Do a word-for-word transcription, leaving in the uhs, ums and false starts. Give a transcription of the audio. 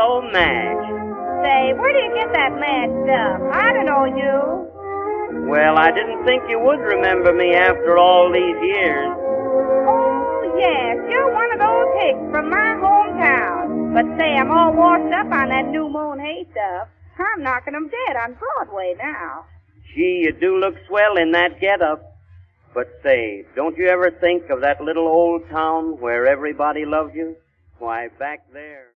so Madge. Say, where do you get that mad stuff? I don't know you. Well, I didn't think you would remember me after all these years. Oh, yes, you're one of those hicks from my hometown. But say, I'm all washed up on that new moon hay stuff. I'm knocking 'em dead on Broadway now. Gee, you do look swell in that get-up. But say, don't you ever think of that little old town where everybody loved you? Why, back there...